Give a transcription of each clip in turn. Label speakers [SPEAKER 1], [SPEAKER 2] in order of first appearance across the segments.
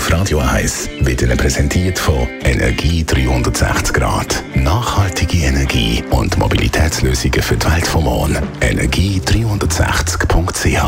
[SPEAKER 1] auf Radio 1 wird Ihnen präsentiert von Energie 360 Grad. Nachhaltige Energie und Mobilitätslösungen für die Welt vom Morgen. Energie360.ch.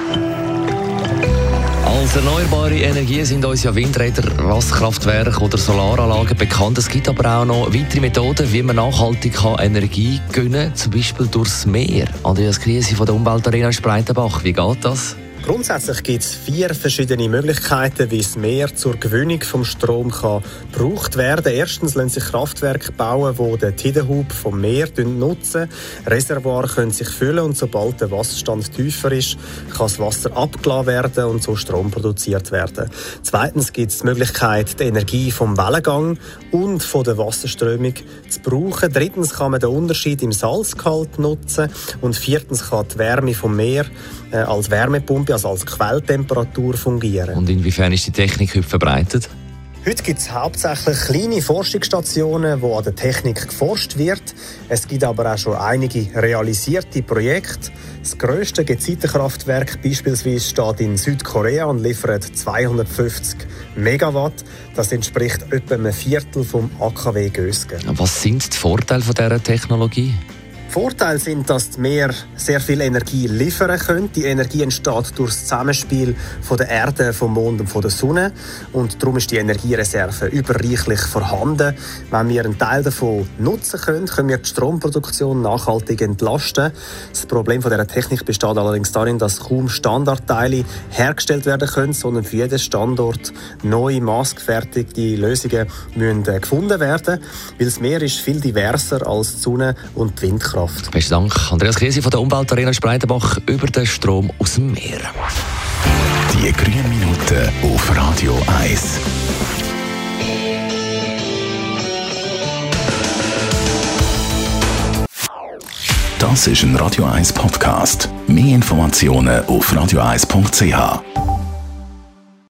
[SPEAKER 2] Als erneuerbare Energien sind uns ja Windräder, Wasserkraftwerke oder Solaranlagen bekannt. Es gibt aber auch noch weitere Methoden, wie man nachhaltig Energie gewinnen kann, zum Beispiel durchs Meer. Andreas Griesi von der Umweltarena Spreitenbach. Wie geht das?
[SPEAKER 3] Grundsätzlich gibt es 4 verschiedene Möglichkeiten, wie das Meer zur Gewinnung vom Strom gebraucht werden kann. Erstens lassen sich Kraftwerke bauen, die den Tidenhub vom Meer nutzen. Reservoire können sich füllen und sobald der Wasserstand tiefer ist, kann das Wasser abgeladen werden und so Strom produziert werden. Zweitens gibt es die Möglichkeit, die Energie vom Wellengang und von der Wasserströmung zu brauchen. Drittens kann man den Unterschied im Salzgehalt nutzen. Und viertens kann die Wärme vom Meer als Wärmepumpe, also als Quelltemperatur fungieren.
[SPEAKER 2] Und inwiefern ist die Technik heute verbreitet?
[SPEAKER 3] Heute gibt es hauptsächlich kleine Forschungsstationen, wo an der Technik geforscht wird. Es gibt aber auch schon einige realisierte Projekte. Das grösste Gezeitenkraftwerk beispielsweise steht in Südkorea und liefert 250 Megawatt. Das entspricht etwa einem Viertel vom AKW Gösgen.
[SPEAKER 2] Was sind die Vorteile dieser Technologie?
[SPEAKER 3] Vorteile sind, dass die Meer sehr viel Energie liefern können. Die Energie entsteht durch das Zusammenspiel von der Erde, vom Mond und von der Sonne. Und darum ist die Energiereserve überreichlich vorhanden. Wenn wir einen Teil davon nutzen können, können wir die Stromproduktion nachhaltig entlasten. Das Problem von dieser Technik besteht allerdings darin, dass kaum Standardteile hergestellt werden können, sondern für jeden Standort neue, maßgefertigte Lösungen müssen gefunden werden. Weil das Meer ist viel diverser als die Sonne und die Windkraft.
[SPEAKER 2] Besten Dank, Andreas Griesi von der Umweltarena Spreitenbach über den Strom aus dem Meer.
[SPEAKER 1] Die grünen Minuten auf Radio 1. Das ist ein Radio 1 Podcast. Mehr Informationen auf radio1.ch.